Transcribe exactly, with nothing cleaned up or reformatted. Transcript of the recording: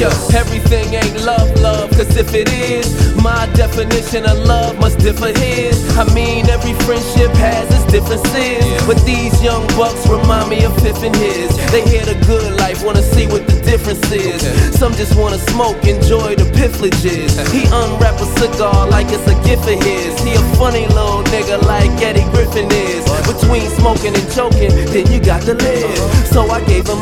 Yo, everything ain't love, love, cause if it is, my definition of love must differ his. I mean, every friendship has its differences, but these young bucks remind me of Fifth and his. They hear the good life, wanna see what the difference is. Some just wanna smoke, enjoy the privileges. He unwrap a cigar like it's a gift of his. He a funny little nigga like Eddie Griffin is. Between smoking and choking, then you got to live. So I gave him